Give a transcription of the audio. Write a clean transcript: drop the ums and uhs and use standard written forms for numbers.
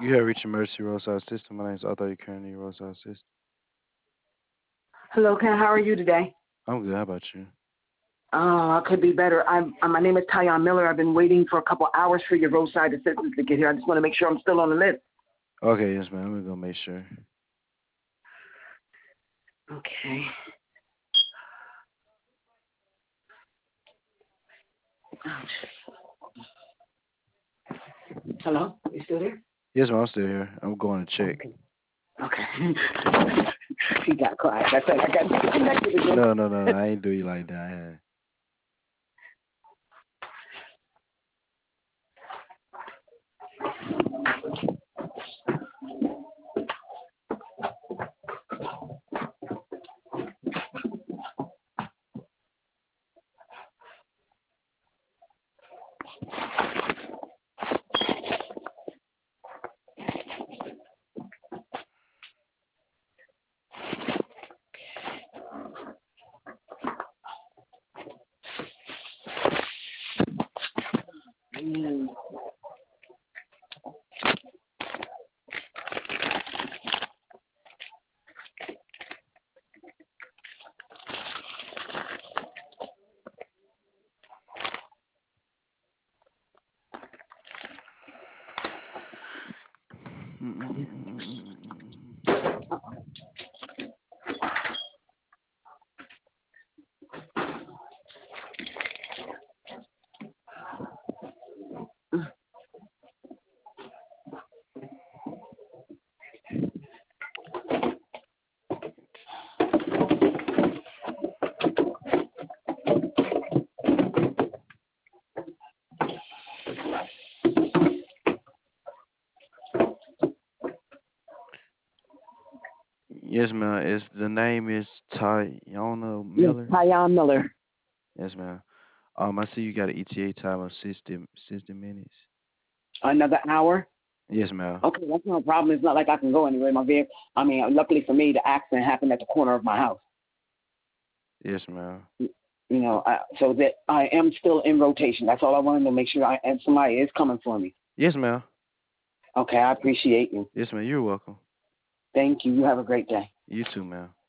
You have reached Emergency Roadside System. My name is Arthur. You currently in Roadside System. Hello, Ken. How are you today? I'm good. How about you? I could be better. My name is Tyon Miller. I've been waiting for a couple hours for your roadside assistance to get here. I just want to make sure I'm still on the list. Okay, yes, ma'am. We're gonna make sure. Okay. Hello? You still there? Yes, ma'am. I'm still here. I'm going to check. Okay. Okay. She got quiet. I said I got disconnected again. No. I ain't do you like that. Yes, ma'am. The name is Tyona Yes, Miller. Tyon Miller. Yes, ma'am. I see you got an ETA time of 60 minutes. Another hour? Yes, ma'am. Okay, that's no problem. It's not like I can go anywhere. My vehicle. I mean, luckily for me, the accident happened at the corner of my house. Yes, ma'am. So that I am still in rotation. That's all I wanted to make sure. And somebody is coming for me. Yes, ma'am. Okay, I appreciate you. Yes, ma'am. You're welcome. Thank you. You have a great day. You too, ma'am.